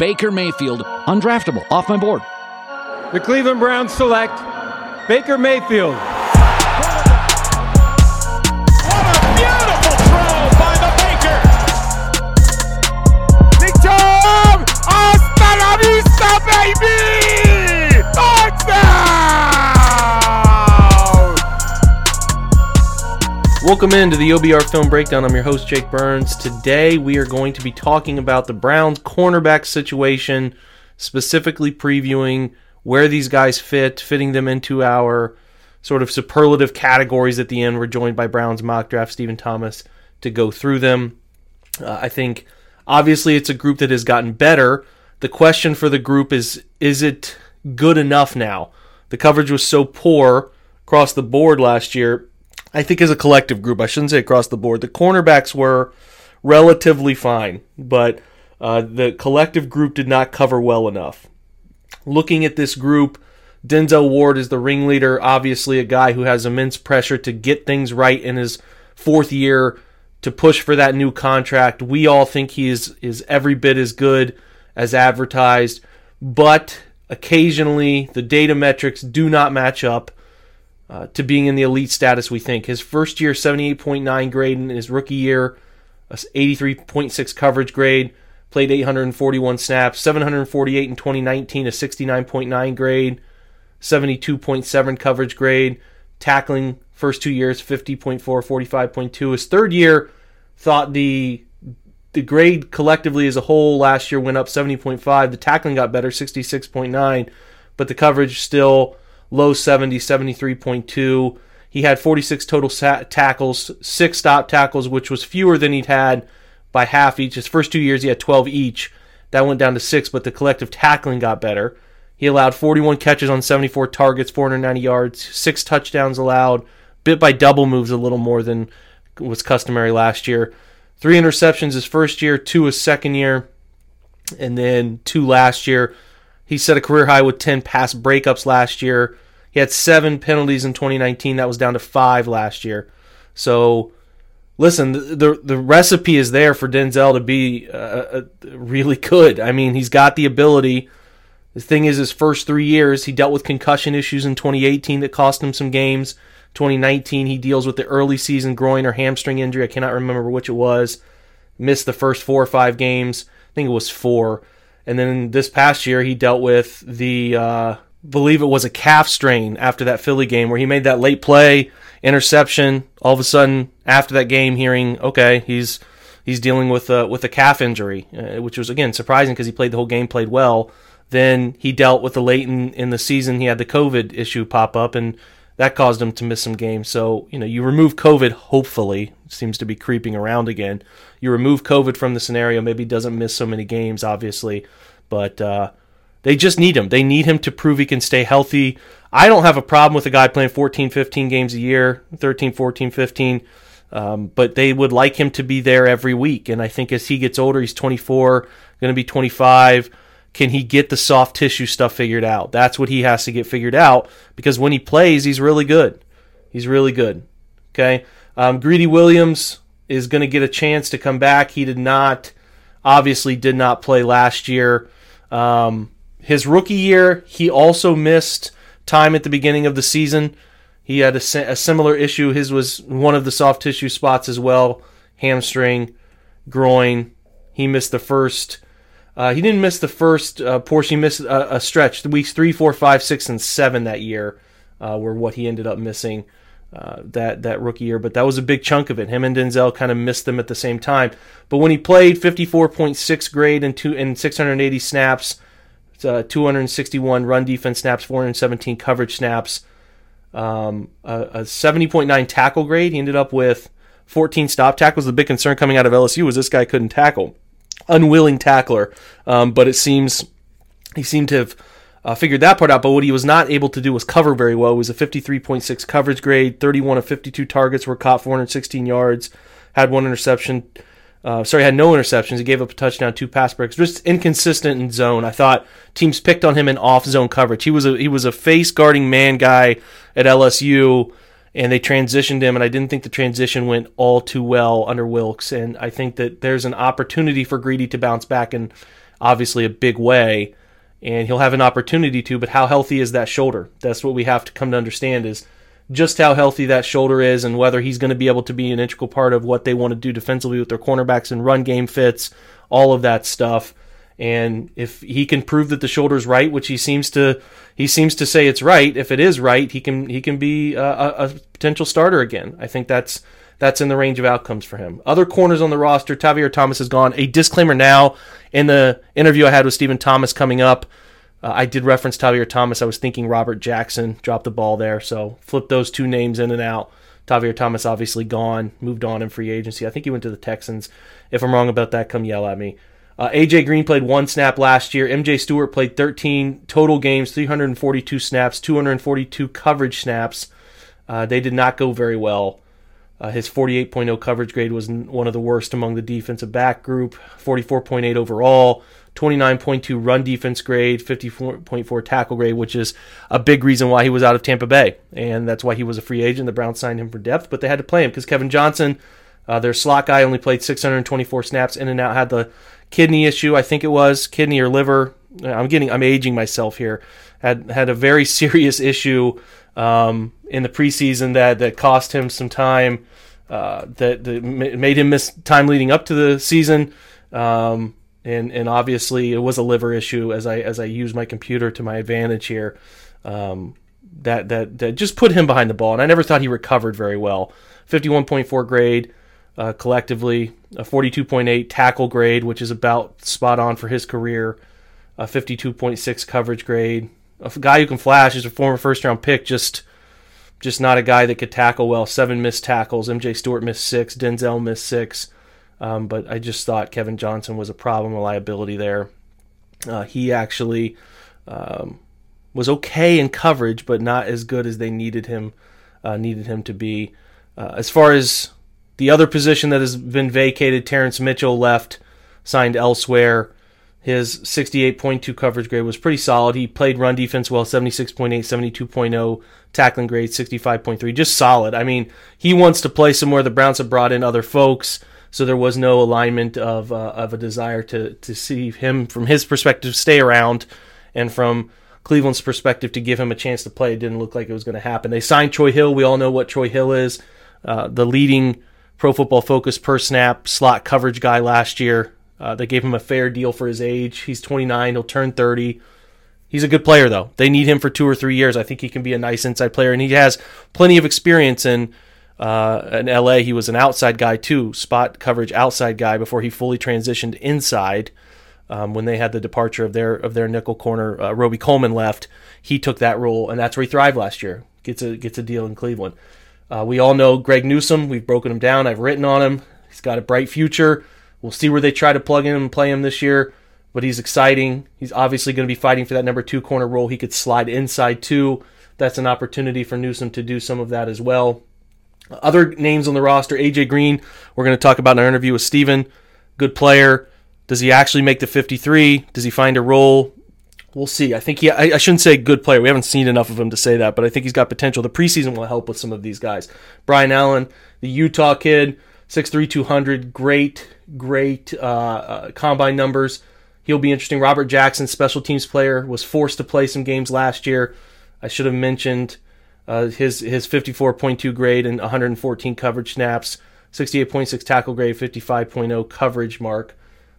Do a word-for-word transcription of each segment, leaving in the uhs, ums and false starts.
Baker Mayfield, undraftable, off my board. The Cleveland Browns select Baker Mayfield. What a beautiful throw by the Baker! Big Tom! Hasta la vista, baby! Touchdown! Welcome into the O B R Film Breakdown. I'm your host, Jake Burns. Today we are going to be talking about the Browns cornerback situation, specifically previewing where these guys fit, fitting them into our sort of superlative categories at the end. We're joined by Browns mock draft Stephen Thomas to go through them. Uh, I think, obviously, it's a group that has gotten better. The question for the group is, is it good enough now? The coverage was so poor across the board last year. I think as a collective group, I shouldn't say across the board, the cornerbacks were relatively fine, but uh, the collective group did not cover well enough. Looking at this group, Denzel Ward is the ringleader, obviously a guy who has immense pressure to get things right in his fourth year, to push for that new contract. We all think he is, is every bit as good as advertised, but occasionally the data metrics do not match up uh, to being in the elite status we think. His first year, seventy-eight point nine grade, in his rookie year, eighty-three point six coverage grade. Played eight hundred forty-one snaps, seven hundred forty-eight in twenty nineteen, a sixty-nine point nine grade, seventy-two point seven coverage grade. Tackling, first two years, fifty point four, forty-five point two. His third year, thought the the grade collectively as a whole last year went up seventy point five. The tackling got better, sixty-six point nine, but the coverage still low seventies, seventy-three point two. He had forty-six total sa- tackles, six stop tackles, which was fewer than he'd had by half each. His first two years, he had twelve each. That went down to six, but the collective tackling got better. He allowed forty-one catches on seventy-four targets, four hundred ninety yards, six touchdowns allowed, bit by double moves a little more than was customary last year. Three interceptions his first year, two his second year, and then two last year. He set a career high with ten pass breakups last year. He had seven penalties in twenty nineteen. That was down to five last year. So, listen, the, the the recipe is there for Denzel to be uh, uh, really good. I mean, he's got the ability. The thing is, his first three years, he dealt with concussion issues in twenty eighteen that cost him some games. twenty nineteen, he deals with the early season groin or hamstring injury. I cannot remember which it was. Missed the first four or five games. I think it was four. And then this past year, he dealt with the, uh, believe it was a calf strain after that Philly game where he made that late play, interception. All of a sudden, after that game, hearing, okay, he's he's dealing with a, with a calf injury, uh, which was, again, surprising because he played the whole game, played well. Then he dealt with the late in, in the season, he had the COVID issue pop up, and that caused him to miss some games. So, you know, you remove COVID, hopefully, it seems to be creeping around again. You remove COVID from the scenario, maybe he doesn't miss so many games, obviously, but uh, they just need him. They need him to prove he can stay healthy. I don't have a problem with a guy playing fourteen, fifteen games a year, thirteen, fourteen, fifteen, um, but they would like him to be there every week. And I think as he gets older, he's twenty-four, going to be twenty-five, can he get the soft tissue stuff figured out? That's what he has to get figured out, because when he plays, he's really good. He's really good. Okay, um, Greedy Williams is going to get a chance to come back. He did not, obviously did not play last year. Um, his rookie year, he also missed time at the beginning of the season. He had a, a similar issue. His was one of the soft tissue spots as well, hamstring, groin. He missed the first. Uh, he didn't miss the first uh, portion. He missed a, a stretch. The weeks three, four, five, six, and seven that year uh, were what he ended up missing uh, that that rookie year. But that was a big chunk of it. Him and Denzel kind of missed them at the same time. But when he played, fifty-four point six grade and two and six hundred eighty snaps, uh, two hundred sixty-one run defense snaps, four hundred seventeen coverage snaps, um, a, a seventy point nine tackle grade. He ended up with fourteen stop tackles. The big concern coming out of L S U was this guy couldn't tackle. Unwilling tackler, um, but it seems he seemed to have uh, figured that part out. But what he was not able to do was cover very well. It was a fifty-three point six coverage grade, thirty-one of fifty-two targets were caught, four hundred sixteen yards, had one interception. Uh, sorry, had no interceptions. He gave up a touchdown, two pass breaks. Just inconsistent in zone. I thought teams picked on him in off-zone coverage. He was a he was a face guarding man guy at L S U, and they transitioned him, and I didn't think the transition went all too well under Wilkes, and I think that there's an opportunity for Greedy to bounce back in obviously a big way, and he'll have an opportunity to, but how healthy is that shoulder? That's what we have to come to understand, is just how healthy that shoulder is and whether he's going to be able to be an integral part of what they want to do defensively with their cornerbacks and run game fits, all of that stuff. And if he can prove that the shoulder's right, which he seems to he seems to say it's right, if it is right, he can he can be a, a potential starter again. I think that's that's in the range of outcomes for him. Other corners on the roster, Tavierre Thomas is gone. A disclaimer now, in the interview I had with Stephen Thomas coming up, uh, I did reference Tavierre Thomas. I was thinking Robert Jackson dropped the ball there, so flip those two names in and out. Tavierre Thomas obviously gone, moved on in free agency. I think he went to the Texans. If I'm wrong about that, come yell at me. Uh, A J Green played one snap last year. M J Stewart played thirteen total games, three hundred forty-two snaps, two hundred forty-two coverage snaps. Uh, they did not go very well. Uh, his forty-eight point oh coverage grade was one of the worst among the defensive back group, forty-four point eight overall, twenty-nine point two run defense grade, fifty-four point four tackle grade, which is a big reason why he was out of Tampa Bay. And that's why he was a free agent. The Browns signed him for depth, but they had to play him because Kevin Johnson, uh, their slot guy, only played six hundred twenty-four snaps in and out, had the kidney issue, I think it was, kidney or liver. I'm getting, I'm aging myself here. Had had a very serious issue um, in the preseason that, that cost him some time, uh, that, that made him miss time leading up to the season. Um, and and obviously it was a liver issue as I as I use my computer to my advantage here. Um, that that that just put him behind the ball, and I never thought he recovered very well. fifty-one point four grade. Uh, collectively, a forty-two point eight tackle grade, which is about spot on for his career, a fifty-two point six coverage grade. A guy who can flash, is a former first-round pick, just just not a guy that could tackle well. Seven missed tackles. M J Stewart missed six. Denzel missed six. Um, but I just thought Kevin Johnson was a problem, a liability there. Uh, he actually um, was okay in coverage, but not as good as they needed him uh, needed him to be. Uh, as far as the other position that has been vacated, Terrence Mitchell left, signed elsewhere. His sixty-eight point two coverage grade was pretty solid. He played run defense well, seventy-six point eight, seventy-two point oh, tackling grade, sixty-five point three, just solid. I mean, he wants to play somewhere. The Browns have brought in other folks, so there was no alignment of uh, of a desire to, to see him, from his perspective, stay around, and from Cleveland's perspective, to give him a chance to play. It didn't look like it was going to happen. They signed Troy Hill. We all know what Troy Hill is, uh, the leading Pro Football Focus per snap slot coverage guy last year. Uh, they gave him a fair deal for his age. He's twenty-nine. He'll turn thirty. He's a good player, though. They need him for two or three years. I think he can be a nice inside player, and he has plenty of experience in uh, in L A. He was an outside guy, too, spot coverage outside guy before he fully transitioned inside. Um, when they had the departure of their of their nickel corner, uh, Roby Coleman left. He took that role, and that's where he thrived last year. Gets a gets a deal in Cleveland. Uh, we all know Greg Newsome. We've broken him down. I've written on him. He's got a bright future. We'll see where they try to plug in and play him this year, but he's exciting. He's obviously going to be fighting for that number two corner role. He could slide inside too. That's an opportunity for Newsome to do some of that as well. Other names on the roster, A J Green, we're going to talk about in our interview with Steven. Good player. Does he actually make the fifty-three? Does he find a role? We'll see. I think he, I, I shouldn't say good player. We haven't seen enough of him to say that, but I think he's got potential. The preseason will help with some of these guys. Brian Allen, the Utah kid, six three, two hundred, great, great uh, uh, combine numbers. He'll be interesting. Robert Jackson, special teams player, was forced to play some games last year. I should have mentioned uh, his his fifty-four point two grade and one hundred fourteen coverage snaps, sixty-eight point six tackle grade, fifty-five point oh coverage mark.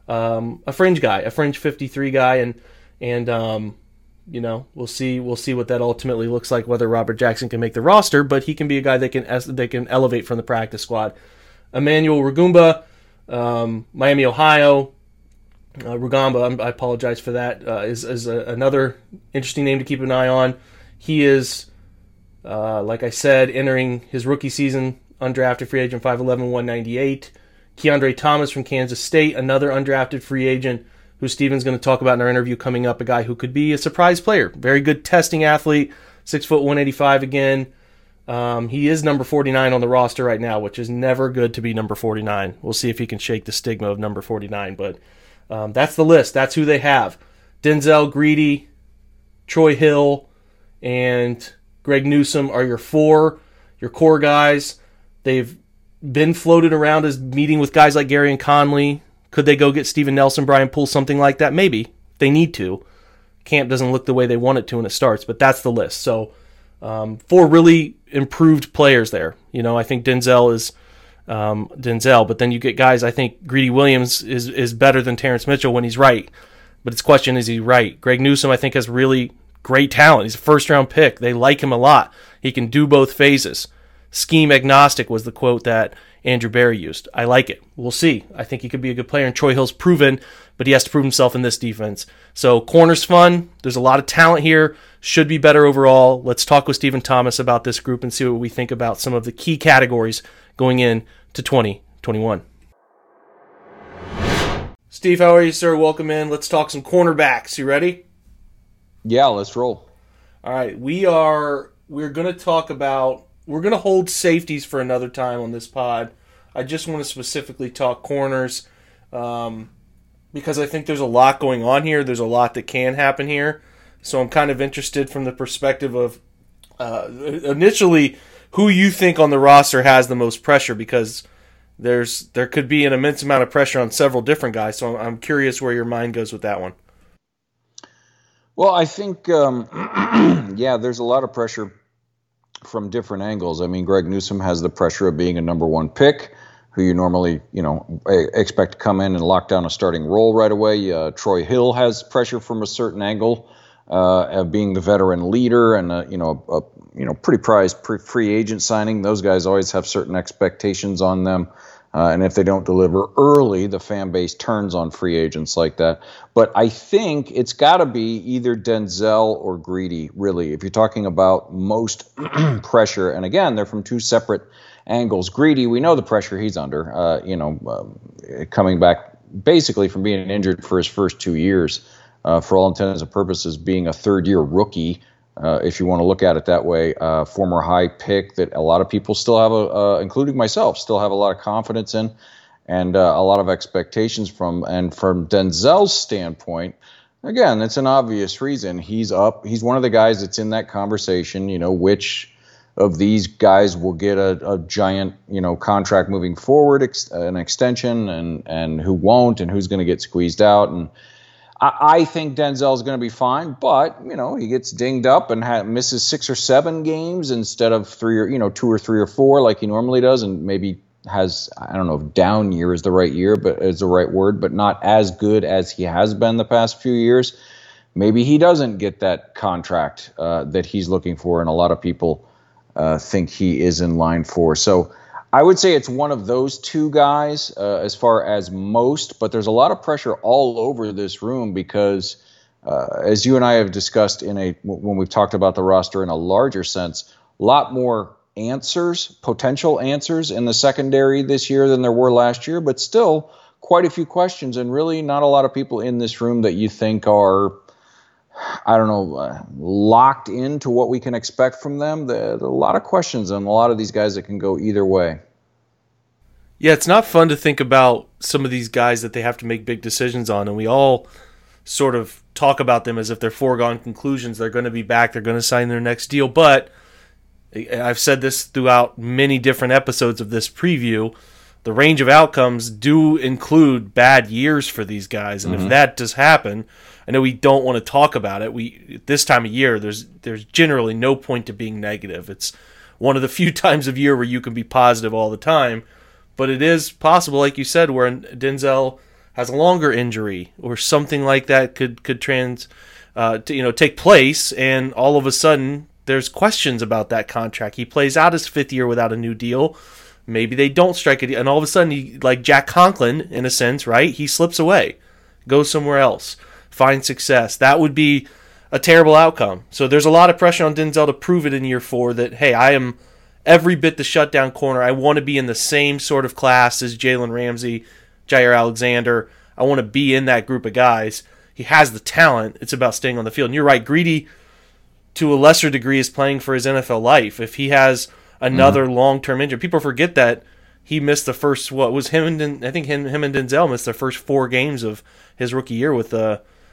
Um, a fringe guy, a fringe fifty-three guy, and and um, you know, we'll see we'll see what that ultimately looks like. Whether Robert Jackson can make the roster, but he can be a guy that can they can elevate from the practice squad. Emmanuel Rugamba, um, Miami, Ohio. Uh, Rugamba, I apologize for that. Uh, is is a, another interesting name to keep an eye on. He is, uh, like I said, entering his rookie season, undrafted free agent, five eleven, one ninety-eight. Keandre Thomas from Kansas State, another undrafted free agent who Steven's going to talk about in our interview coming up, a guy who could be a surprise player. Very good testing athlete, six foot one eighty-five again. Um, he is number forty-nine on the roster right now, which is never good to be number forty-nine. We'll see if he can shake the stigma of number forty-nine, but um, that's the list. That's who they have. Denzel, Greedy, Troy Hill, and Greg Newsome are your four. your core guys. They've been floated around as meeting with guys like Gary and Conley. Could they go get Steven Nelson, Brian Poole, something like that? Maybe. They need to. Camp doesn't look the way they want it to when it starts, but that's the list. So um, four really improved players there. You know, I think Denzel is um, Denzel, but then you get guys, I think Greedy Williams is, is better than Terrence Mitchell when he's right. But it's question, is he right? Greg Newsome, I think, has really great talent. He's a first-round pick. They like him a lot. He can do both phases. Scheme agnostic was the quote that Andrew Barry used. I like it. We'll see. I think he could be a good player, and Troy Hill's proven, but he has to prove himself in this defense. So corner's fun. There's a lot of talent here. Should be better overall. Let's talk with Stephen Thomas about this group and see what we think about some of the key categories going in to twenty twenty-one. Steve, how are you, sir? Welcome in. Let's talk some cornerbacks. You ready? Yeah, let's roll. All right. We are we're going to talk about We're going to hold safeties for another time on this pod. I just want to specifically talk corners um, because I think there's a lot going on here. There's a lot that can happen here. So I'm kind of interested from the perspective of uh, initially who you think on the roster has the most pressure, because there's there could be an immense amount of pressure on several different guys. So I'm, I'm curious where your mind goes with that one. Well, I think, um, yeah, there's a lot of pressure from different angles. I mean, Greg Newsome has the pressure of being a number one pick, who you normally, you know, expect to come in and lock down a starting role right away. Uh, Troy Hill has pressure from a certain angle uh, of being the veteran leader and, uh, you know, a, you know, pretty prized pre- free agent signing. Those guys always have certain expectations on them. Uh, and if they don't deliver early, the fan base turns on free agents like that. But I think it's got to be either Denzel or Greedy, really, if you're talking about most pressure. And again, they're from two separate angles. Greedy, we know the pressure he's under, uh, you know, um, coming back basically from being injured for his first two years, uh, for all intents and purposes, being a third-year rookie. Uh, if you want to look at it that way, uh, former high pick that a lot of people still have, a, uh, including myself, still have a lot of confidence in and uh, a lot of expectations from. And from Denzel's standpoint, again, it's an obvious reason. He's up. He's one of the guys that's in that conversation, you know, which of these guys will get a, a giant, you know, contract moving forward, ex- an extension, and, and who won't, and who's going to get squeezed out. And I think Denzel's going to be fine, but, you know, he gets dinged up and ha- misses six or seven games instead of three or, you know, two or three or four like he normally does, and maybe has, I don't know if down year is the right year, but is the right word, but not as good as he has been the past few years. Maybe he doesn't get that contract uh, that he's looking for, and a lot of people uh, think he is in line for. So I would say it's one of those two guys uh, as far as most, but there's a lot of pressure all over this room because, uh, as you and I have discussed in a when we've talked about the roster in a larger sense, a lot more answers, potential answers in the secondary this year than there were last year, but still quite a few questions, and really not a lot of people in this room that you think are, I don't know, uh, locked into what we can expect from them. There are a lot of questions and a lot of these guys that can go either way. Yeah, it's not fun to think about some of these guys that they have to make big decisions on, and we all sort of talk about them as if they're foregone conclusions. They're going to be back. They're going to sign their next deal. But I've said this throughout many different episodes of this preview. The range of outcomes do include bad years for these guys, and mm-hmm. if that does happen, I know we don't want to talk about it. We this time of year, there's there's generally no point to being negative. It's one of the few times of year where you can be positive all the time, but it is possible, like you said, where Denzel has a longer injury or something like that could could trans, uh, to, you know, take place, and all of a sudden there's questions about that contract. He plays out his fifth year without a new deal. Maybe they don't strike it, and all of a sudden, he, like Jack Conklin, in a sense, right? He slips away, goes somewhere else, finds success. That would be a terrible outcome. So there's a lot of pressure on Denzel to prove it in year four that, hey, I am every bit the shutdown corner. I want to be in the same sort of class as Jalen Ramsey, Jair Alexander. I want to be in that group of guys. He has the talent. It's about staying on the field. And you're right, Greedy, to a lesser degree, is playing for his N F L life. If he has another mm. long-term injury. People forget that he missed the first, what was him and I think him, him and Denzel missed their first four games of his rookie year with a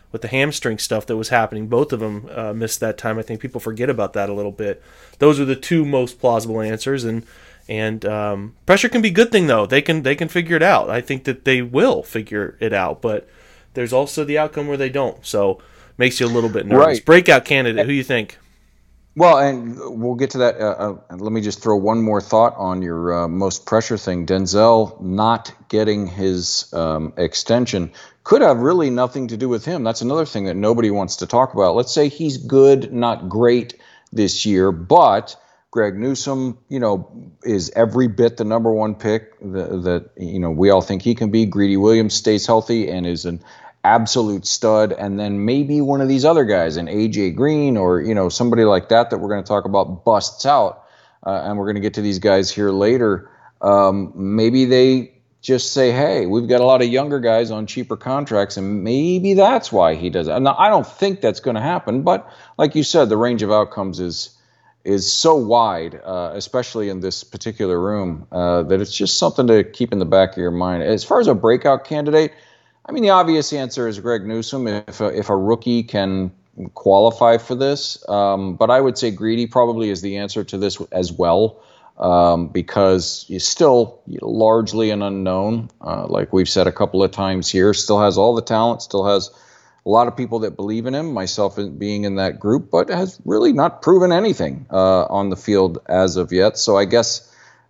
with the hamstring stuff that was happening. Both of them uh, missed that time. I think people forget about that a little bit. Those are the two most plausible answers, and and um, pressure can be a good thing though. They can they can figure it out. I think that they will figure it out, but there's also the outcome where they don't. So makes you a little bit nervous. Right. Breakout candidate, who you think? Well, and we'll get to that. Uh, uh, let me just throw one more thought on your uh, most pressure thing. Denzel not getting his um, extension could have really nothing to do with him. That's another thing that nobody wants to talk about. Let's say he's good, not great this year, but Greg Newsome, you know, is every bit the number one pick that, that you know we all think he can be. Greedy Williams stays healthy and is an absolute stud, and then maybe one of these other guys, an A J Green or you know somebody like that that we're going to talk about busts out, uh, and we're going to get to these guys here later. Um, maybe they just say, hey, we've got a lot of younger guys on cheaper contracts, and maybe that's why he does it. Now, I don't think that's going to happen, but like you said, the range of outcomes is is so wide, uh, especially in this particular room, uh, that it's just something to keep in the back of your mind. As far as a breakout candidate, I mean, the obvious answer is Greg Newsome if a, if a rookie can qualify for this. Um, but I would say Greedy probably is the answer to this as well, um, because he's still largely an unknown. Uh, like we've said a couple of times here, still has all the talent, still has a lot of people that believe in him, myself being in that group, but has really not proven anything uh, on the field as of yet. So I guess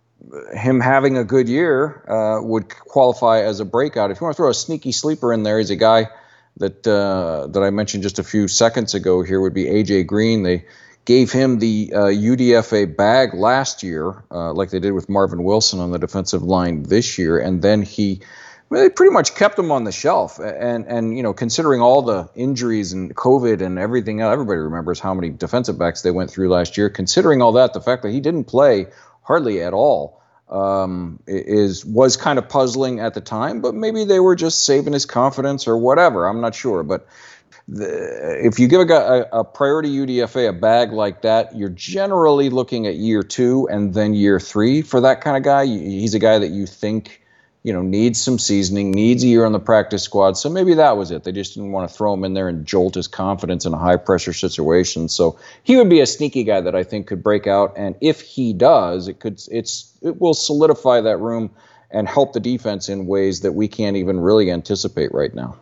him having a good year uh, would qualify as a breakout. If you want to throw a sneaky sleeper in there, he's a guy that uh, that I mentioned just a few seconds ago here would be A J Green. They gave him the uh, U D F A bag last year, uh, like they did with Marvin Wilson on the defensive line this year, and then he well, they pretty much kept him on the shelf. And, and you know, considering all the injuries and COVID and everything else, everybody remembers how many defensive backs they went through last year. Considering all that, the fact that he didn't play hardly at all um, is was kind of puzzling at the time, but maybe they were just saving his confidence or whatever. I'm not sure. But the, if you give a, guy, a, a priority U D F A a bag like that, you're generally looking at year two and then year three for that kind of guy. He's a guy that you think, you know, needs some seasoning, needs a year on the practice squad. So maybe that was it. They just didn't want to throw him in there and jolt his confidence in a high pressure situation. So he would be a sneaky guy that I think could break out. And if he does, it could, it's, it will solidify that room and help the defense in ways that we can't even really anticipate right now.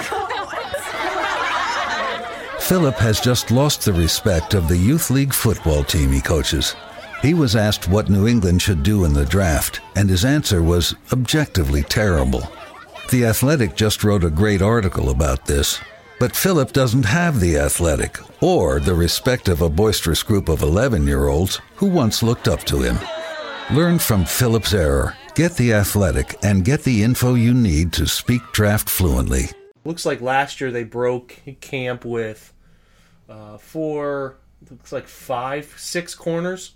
Philip has just lost the respect of the youth league football team he coaches. He was asked what New England should do in the draft, and his answer was objectively terrible. The Athletic just wrote a great article about this, but Philip doesn't have the Athletic or the respect of a boisterous group of eleven-year-olds who once looked up to him. Learn from Philip's error, get the Athletic, and get the info you need to speak draft fluently. Looks like last year they broke camp with uh, four, looks like five, six corners.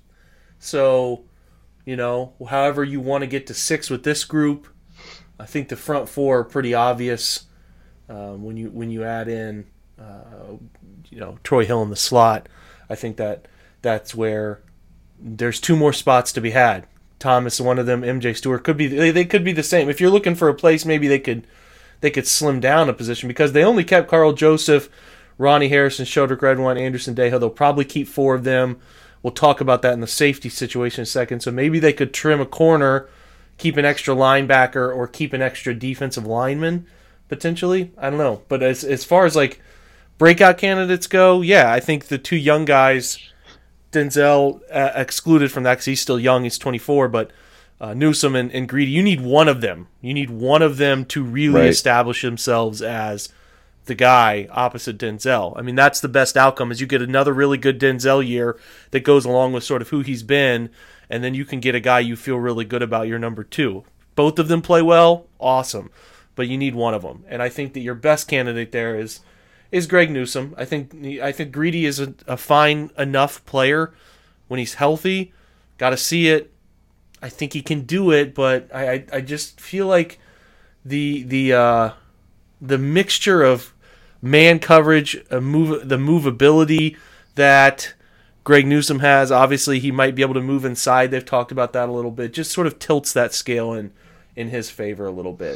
So, you know, however you want to get to six with this group, I think the front four are pretty obvious um, when you when you add in, uh, you know, Troy Hill in the slot. I think that that's where there's two more spots to be had. Thomas, one of them, M J Stewart could be they, they could be the same. If you're looking for a place, maybe they could they could slim down a position because they only kept Carl Joseph, Ronnie Harrison, Sheldrick Redwine, Anderson Dejo. They'll probably keep four of them. We'll talk about that in the safety situation in a second. So maybe they could trim a corner, keep an extra linebacker, or keep an extra defensive lineman, potentially. I don't know. But as as far as, like, breakout candidates go, yeah, I think the two young guys, Denzel uh, excluded from that because he's still young. He's twenty-four. But uh, Newsome and, and Greedy, you need one of them. You need one of them to really Right. establish themselves as the guy opposite Denzel. I mean, that's the best outcome is you get another really good Denzel year that goes along with sort of who he's been, and then you can get a guy you feel really good about your number two. Both of them play well, awesome, but you need one of them. And I think that your best candidate there is is Greg Newsome. I think I think Greedy is a, a fine enough player when he's healthy. Got to see it. I think he can do it, but I I, I just feel like the the uh, the mixture of man coverage, a move, the movability that Greg Newsome has. Obviously, he might be able to move inside. They've talked about that a little bit. Just sort of tilts that scale in, in his favor a little bit.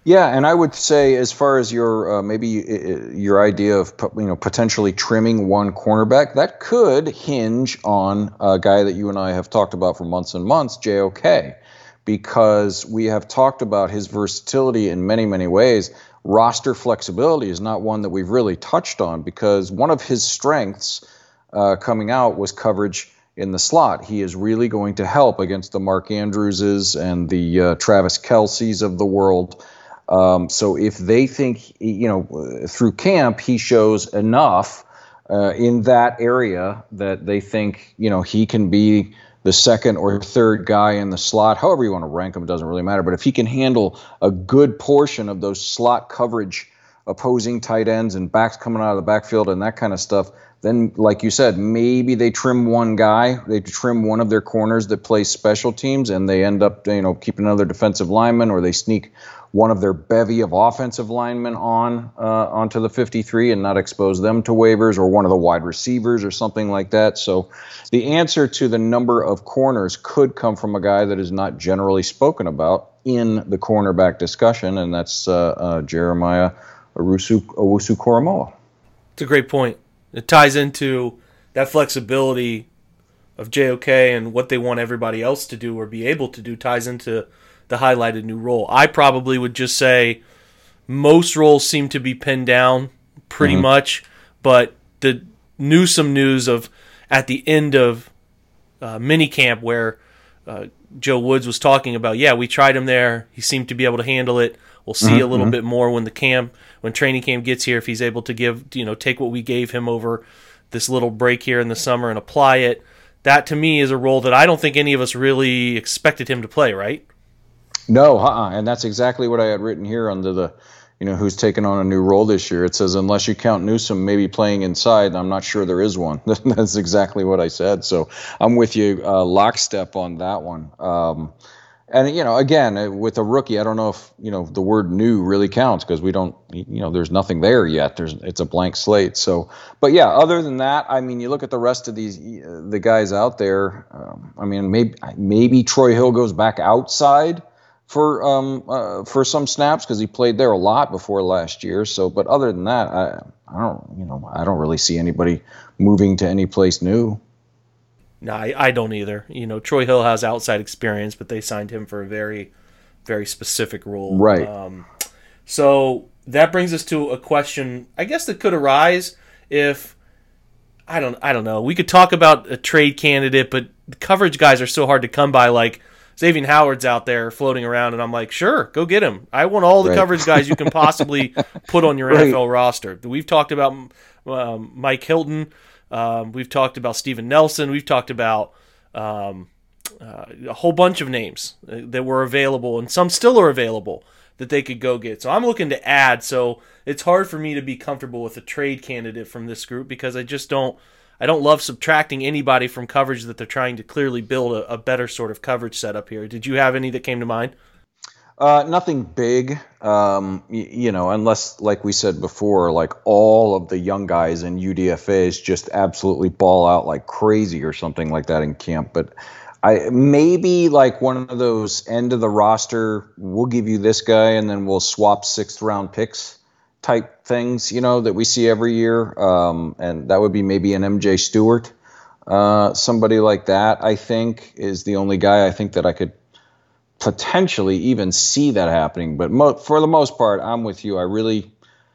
Yeah, and I would say, as far as your uh, maybe uh, your idea of you know potentially trimming one cornerback, that could hinge on a guy that you and I have talked about for months and months, J O K, because we have talked about his versatility in many, many ways. Roster flexibility is not one that we've really touched on, because one of his strengths uh, coming out was coverage in the slot. He is really going to help against the Mark Andrewses and the uh, Travis Kelce's of the world. Um, so if they think, you know, through camp, he shows enough uh, in that area that they think, you know, he can be the second or third guy in the slot, however you want to rank him, it doesn't really matter. But if he can handle a good portion of those slot coverage, opposing tight ends and backs coming out of the backfield and that kind of stuff, then, like you said, maybe they trim one guy, they trim one of their corners that plays special teams, and they end up, you know, keeping another defensive lineman, or they sneak one of their bevy of offensive linemen on uh, onto the fifty-three and not expose them to waivers, or one of the wide receivers or something like that. So the answer to the number of corners could come from a guy that is not generally spoken about in the cornerback discussion, and that's uh, uh, Jeremiah Owusu-Koramoah. It's a great point. It ties into that flexibility of J O K and what they want everybody else to do or be able to do, ties into the highlighted new role. I probably would just say most roles seem to be pinned down pretty mm-hmm. much, but the Newsome news of at the end of uh, minicamp where uh, Joe Woods was talking about, yeah, we tried him there. He seemed to be able to handle it. We'll see mm-hmm. a little bit more when the camp, when training camp gets here, if he's able to give, you know, take what we gave him over this little break here in the summer and apply it. That to me is a role that I don't think any of us really expected him to play, right? No, uh-uh. And that's exactly what I had written here under the, you know, who's taken on a new role this year. It says, unless you count Newsome maybe playing inside, I'm not sure there is one. That's exactly what I said. So I'm with you, uh, lockstep on that one. Um, and, you know, again, with a rookie, I don't know if, you know, the word new really counts, because we don't, you know, there's nothing there yet. There's, it's a blank slate. So, but yeah, other than that, I mean, you look at the rest of these, uh, the guys out there. Um, I mean, maybe, maybe Troy Hill goes back outside for um uh, for some snaps, because he played there a lot before last year. So, but other than that, I I don't you know I don't really see anybody moving to any place new. No, I, I don't either. You know, Troy Hill has outside experience, but they signed him for a very, very specific role. Right. Um, so that brings us to a question, I guess, that could arise if I don't I don't know. We could talk about a trade candidate, but the coverage guys are so hard to come by. Like, Xavier Howard's out there floating around, and I'm like, sure, go get him. I want all the right. coverage guys you can possibly put on your right. N F L roster. We've talked about um, Mike Hilton. Um, we've talked about Steven Nelson. We've talked about um, uh, a whole bunch of names that were available, and some still are available that they could go get. So I'm looking to add. So it's hard for me to be comfortable with a trade candidate from this group, because I just don't I don't love subtracting anybody from coverage that they're trying to clearly build a, a better sort of coverage setup here. Did you have any that came to mind? Uh, nothing big, um, you, you know, unless, like we said before, like all of the young guys in U D F As just absolutely ball out like crazy or something like that in camp. But I maybe like one of those end of the roster, we'll give you this guy and then we'll swap sixth round picks type things, you know, that we see every year. Um, and that would be maybe an M J Stewart. Uh, somebody like that, I think, is the only guy I think that I could potentially even see that happening. But mo- for the most part, I'm with you. I really,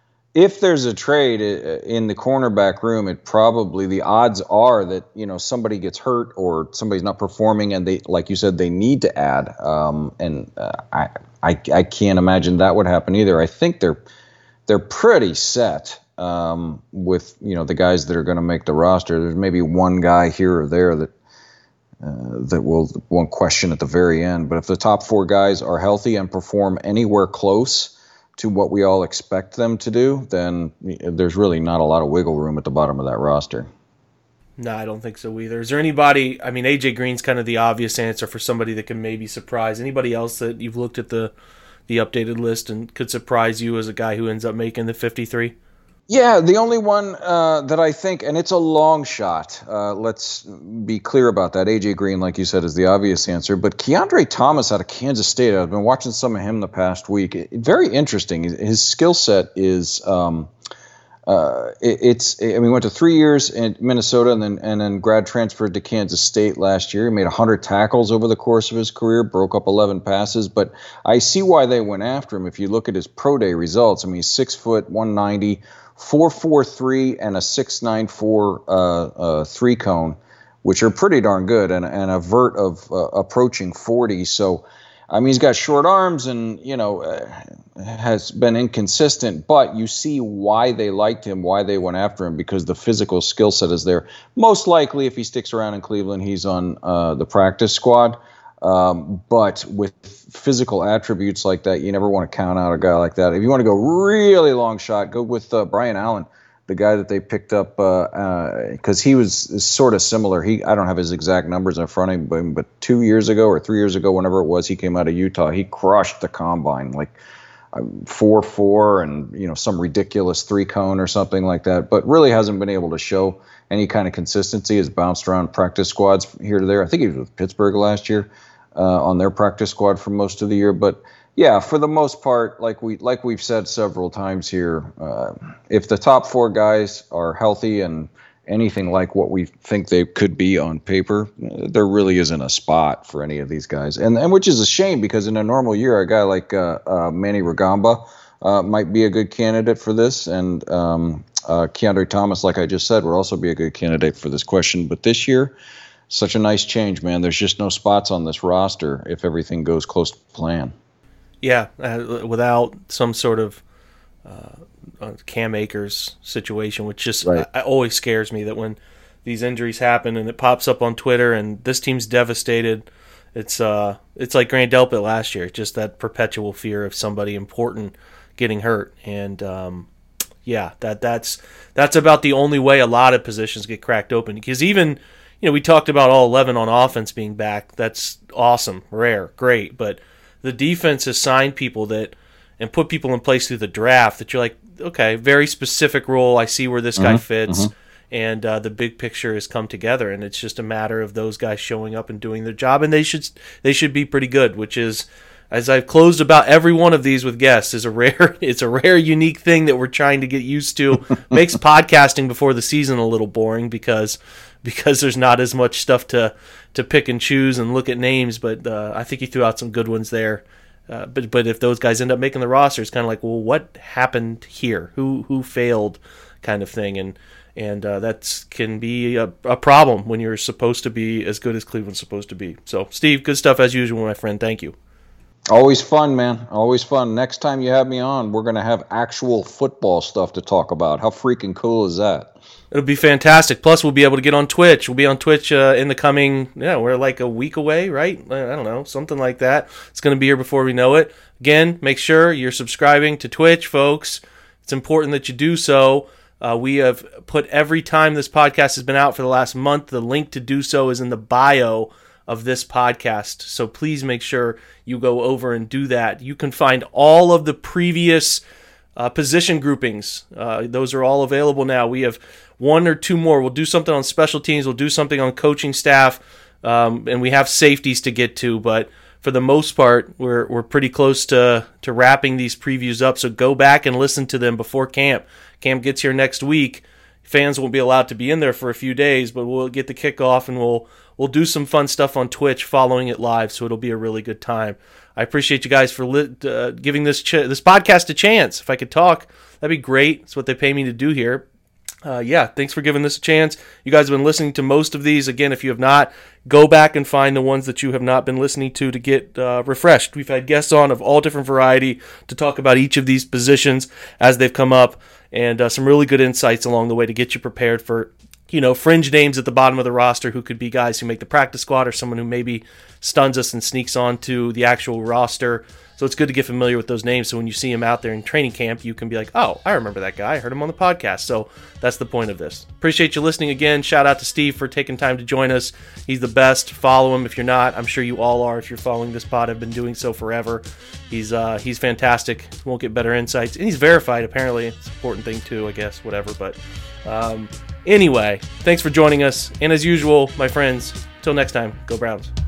if there's a trade in the cornerback room, it probably, the odds are that, you know, somebody gets hurt or somebody's not performing and they, like you said, they need to add. Um, and uh, I, I, I can't imagine that would happen either. I think they're, they're pretty set um, with, you know, the guys that are going to make the roster. There's maybe one guy here or there that, Uh, that will won't question at the very end. But if the top four guys are healthy and perform anywhere close to what we all expect them to do, then there's really not a lot of wiggle room at the bottom of that roster. No, I don't think so either. Is there anybody, I mean, A J Green's kind of the obvious answer for somebody that can maybe surprise. Anybody else that you've looked at the, the updated list and could surprise you as a guy who ends up making the fifty-three? Yeah, the only one uh, that I think, and it's a long shot, uh, let's be clear about that. A J Green, like you said, is the obvious answer. But Keandre Thomas out of Kansas State, I've been watching some of him the past week. It, very interesting. His skill set is, um, uh, it, it's, I mean, he went to three years in Minnesota and then and then grad transferred to Kansas State last year. He made one hundred tackles over the course of his career, broke up eleven passes. But I see why they went after him. If you look at his pro day results, I mean, he's six foot, one ninety, four four three and a six nine four uh, uh, three cone, which are pretty darn good, and, and a vert of uh, approaching forty. So, I mean, he's got short arms and, you know, uh, has been inconsistent, but you see why they liked him, why they went after him, because the physical skill set is there. Most likely, if he sticks around in Cleveland, he's on uh, the practice squad. Um, but with physical attributes like that, you never want to count out a guy like that. If you want to go really long shot, go with uh, Brian Allen, the guy that they picked up because uh, uh, he was sort of similar. He I don't have his exact numbers in front of him, but two years ago or three years ago, whenever it was, he came out of Utah. He crushed the combine, like four four and you know some ridiculous three cone or something like that. But really hasn't been able to show any kind of consistency. Has bounced around practice squads here to there. I think he was with Pittsburgh last year. Uh, on their practice squad for most of the year, but yeah, for the most part, like we like we've said several times here, uh, if the top four guys are healthy and anything like what we think they could be on paper, there really isn't a spot for any of these guys, and and which is a shame because in a normal year, a guy like uh, uh, Manny Rugamba uh, might be a good candidate for this, and um, uh, Keandre Thomas, like I just said, would also be a good candidate for this question, but this year. Such a nice change, man. There's just no spots on this roster if everything goes close to plan. Yeah, uh, without some sort of uh, Cam Akers situation, which just right. I, I always scares me that when these injuries happen and it pops up on Twitter and this team's devastated, it's uh it's like Grant Delpit last year, just that perpetual fear of somebody important getting hurt. And um, yeah, that that's that's about the only way a lot of positions get cracked open because even. You know, we talked about all eleven on offense being back. That's awesome, rare, great. But the defense has signed people that and put people in place through the draft that you're like, okay, very specific role. I see where this guy mm-hmm, fits, mm-hmm. and uh, the big picture has come together. And it's just a matter of those guys showing up and doing their job, and they should they should be pretty good. Which is, as I've closed about every one of these with guests, is a rare it's a rare, unique thing that we're trying to get used to. Makes podcasting before the season a little boring because. because there's not as much stuff to, to pick and choose and look at names, but uh, I think he threw out some good ones there. Uh, but but if those guys end up making the roster, it's kind of like, well, what happened here? Who who failed, kind of thing, and and uh, that can be a, a problem when you're supposed to be as good as Cleveland's supposed to be. So, Steve, good stuff as usual, my friend. Thank you. Always fun, man. Always fun. Next time you have me on, we're going to have actual football stuff to talk about. How freaking cool is that? It'll be fantastic. Plus, we'll be able to get on Twitch. We'll be on Twitch uh, in the coming, yeah, we're like a week away, right? I don't know, something like that. It's going to be here before we know it. Again, make sure you're subscribing to Twitch, folks. It's important that you do so. Uh, we have put every time this podcast has been out for the last month, the link to do so is in the bio of this podcast. So please make sure you go over and do that. You can find all of the previous uh, position groupings. Uh, those are all available now. We have one or two more. We'll do something on special teams. We'll do something on coaching staff. Um, and we have safeties to get to. But for the most part, we're we're pretty close to, to wrapping these previews up. So go back and listen to them before camp. Camp gets here next week. Fans won't be allowed to be in there for a few days, but we'll get the kickoff and we'll we'll do some fun stuff on Twitch following it live. So it'll be a really good time. I appreciate you guys for li- uh, giving this ch- this podcast a chance. If I could talk, that'd be great. It's what they pay me to do here. Uh, yeah, thanks for giving this a chance. You guys have been listening to most of these. Again, if you have not, go back and find the ones that you have not been listening to to get uh, refreshed. We've had guests on of all different variety to talk about each of these positions as they've come up, and uh, some really good insights along the way to get you prepared for, you know, fringe names at the bottom of the roster who could be guys who make the practice squad or someone who maybe stuns us and sneaks onto the actual roster. So it's good to get familiar with those names, so when you see him out there in training camp, you can be like, oh, I remember that guy. I heard him on the podcast. So that's the point of this. Appreciate you listening again. Shout out to Steve for taking time to join us. He's the best. Follow him if you're not. I'm sure you all are if you're following this pod. I've been doing so forever. He's uh, he's fantastic. Won't get better insights. And he's verified, apparently. It's an important thing, too, I guess, whatever. But um, anyway, thanks for joining us. And as usual, my friends, till next time, go Browns.